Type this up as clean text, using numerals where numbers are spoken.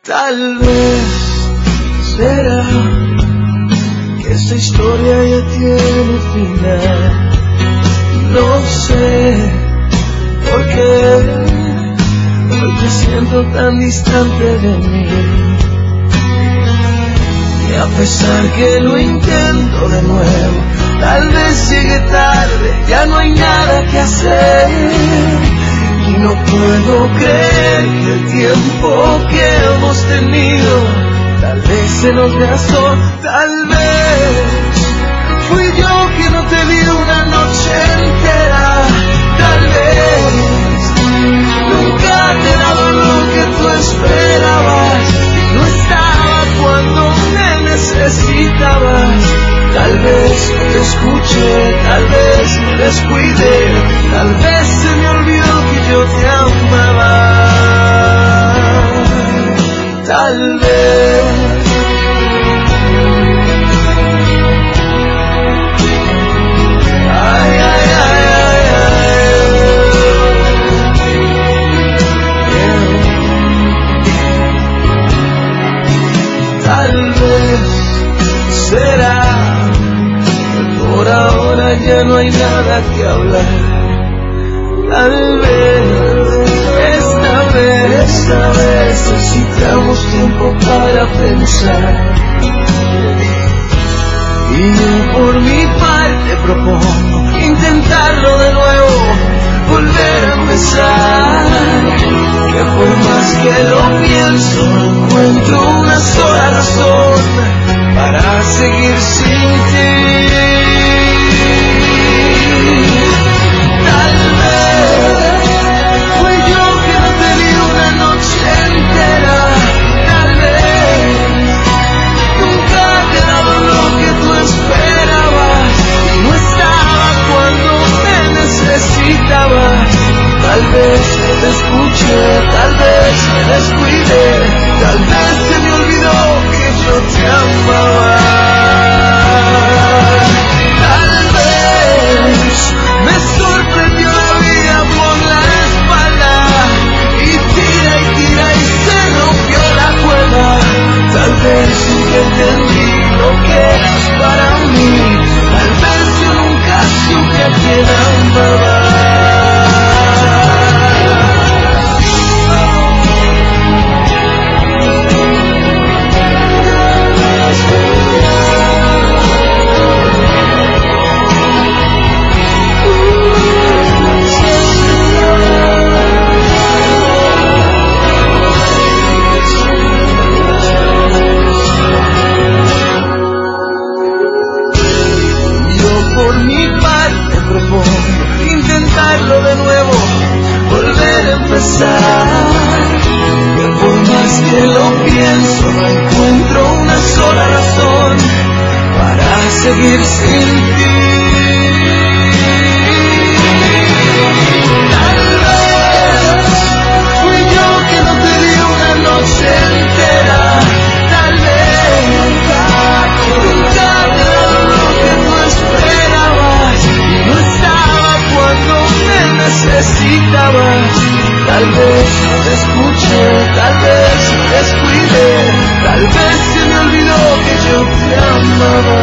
Tal vez será que esta historia ya tiene final. No sé por qué hoy te siento tan distante de mí. Y a pesar que lo intento de nuevo, tal vez llegue tarde, ya no hay nada que hacer. Y no puedo creer que el tiempo que hemos tenido tal vez se nos gastó. Tal vez fui yo que no te di una noche entera. Tal vez nunca te he dado lo que tú esperabas. No estaba cuando me necesitabas. Tal vez no te escuché, tal vez me descuidé, tal vez se me olvidó que yo te amaba. Tal vez ay, ay, ay, ay, ay. Tal vez será que por ahora ya no hay nada que hablar. Tal vez esta vez necesitamos tiempo para pensar. Y yo por mi parte propongo intentarlo de nuevo, volver a empezar. Que por más que lo pienso, no encuentro una sola razón para seguir sin ti. Tal vez fui yo que no te di una noche entera. Tal vez nunca te he dado lo que tú esperabas. No estaba cuando me necesitabas. Tal vez no te escuché, tal vez me descuidé, tal vez se me olvidó que yo te amaba. Tal vez me sorprendió la vida por la espalda y tira y se rompió la cuerda. Tal vez nunca entendí lo que eras para mí. Tal vez yo nunca supe a quién amaba. Intentarlo de nuevo, volver a empezar. Pero por más que lo pienso, no encuentro una sola razón para seguir sin ti. Tal vez fui yo que no te di una noche entera. Tal vez nunca te he dado lo que tú esperabas. No estaba cuando me necesitabas. Tal vez no te escuché, tal vez me descuidé, tal vez se me olvidó que yo te amaba.